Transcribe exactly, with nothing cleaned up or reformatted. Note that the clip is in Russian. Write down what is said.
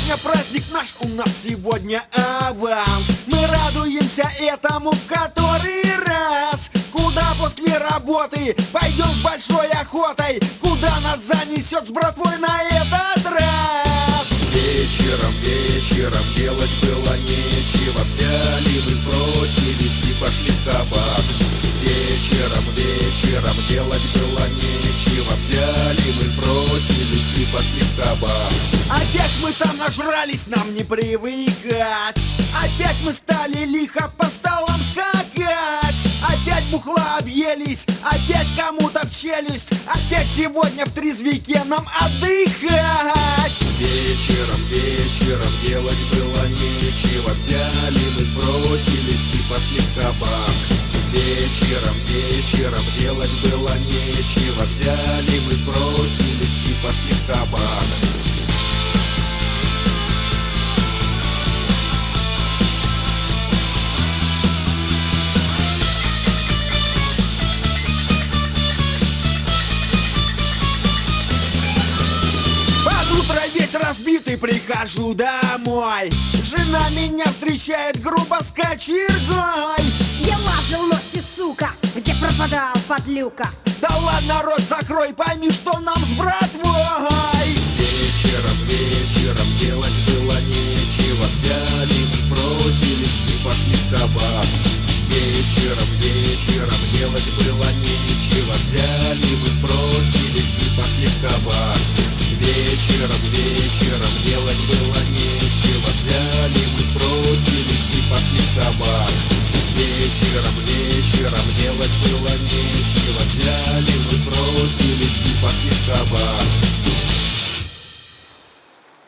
Сегодня праздник наш, у нас сегодня аванс. Мы радуемся этому в который раз. Куда после работы пойдем с большой охотой? Куда нас занесет с братвой на этот раз? Вечером, вечером делать было нечего. Взяли мы, сбросились и пошли в кабак. Вечером, вечером делать было нечего. Взяли мы, сбросились и пошли в кабак. Опять мы там нажрались, нам не привыкать. Опять мы стали лихо по столам скакать. Опять бухла объелись, опять кому-то в челюсть. Опять сегодня в трезвике нам отдыхать. Вечером, вечером делать было нечего. Взяли мы, сбросились и пошли в кабак. Вечером, вечером делать было нечего. Взяли мы, сбросились и пошли в кабак. Весь разбитый прихожу домой. Жена меня встречает грубо с кочергой. Где лазил ночью, сука? Где пропадал, подлюка? Да ладно, рот закрой, пойми, что нам с братвой. Вечером, вечером делать было нечего. Взяли, сбросились и пошли в кабак. Вечером, вечером делать было нечего. Взяли, мы сбросились и пошли в кабак. Вечером, вечером делать было нечего. Взяли, мы сбросились и пошли в кабак. Вечером, вечером делать было нечего.